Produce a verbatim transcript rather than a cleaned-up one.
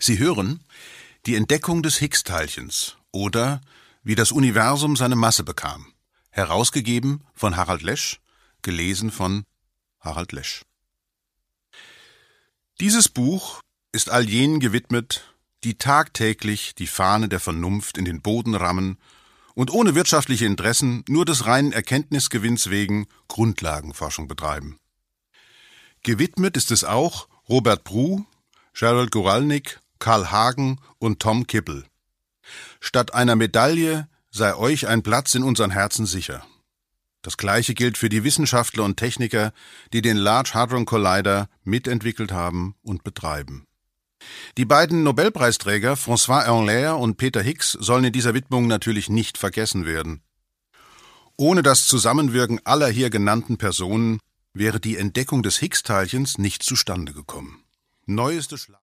Sie hören die Entdeckung des Higgs-Teilchens oder Wie das Universum seine Masse bekam, herausgegeben von Harald Lesch, gelesen von Harald Lesch. Dieses Buch ist all jenen gewidmet, die tagtäglich die Fahne der Vernunft in den Boden rammen und ohne wirtschaftliche Interessen nur des reinen Erkenntnisgewinns wegen Grundlagenforschung betreiben. Gewidmet ist es auch Robert Bru, Gerald Guralnick, Karl Hagen und Tom Kippel. Statt einer Medaille sei euch ein Platz in unseren Herzen sicher. Das Gleiche gilt für die Wissenschaftler und Techniker, die den Large Hadron Collider mitentwickelt haben und betreiben. Die beiden Nobelpreisträger François Englert und Peter Higgs sollen in dieser Widmung natürlich nicht vergessen werden. Ohne das Zusammenwirken aller hier genannten Personen wäre die Entdeckung des Higgs-Teilchens nicht zustande gekommen. Neueste Schla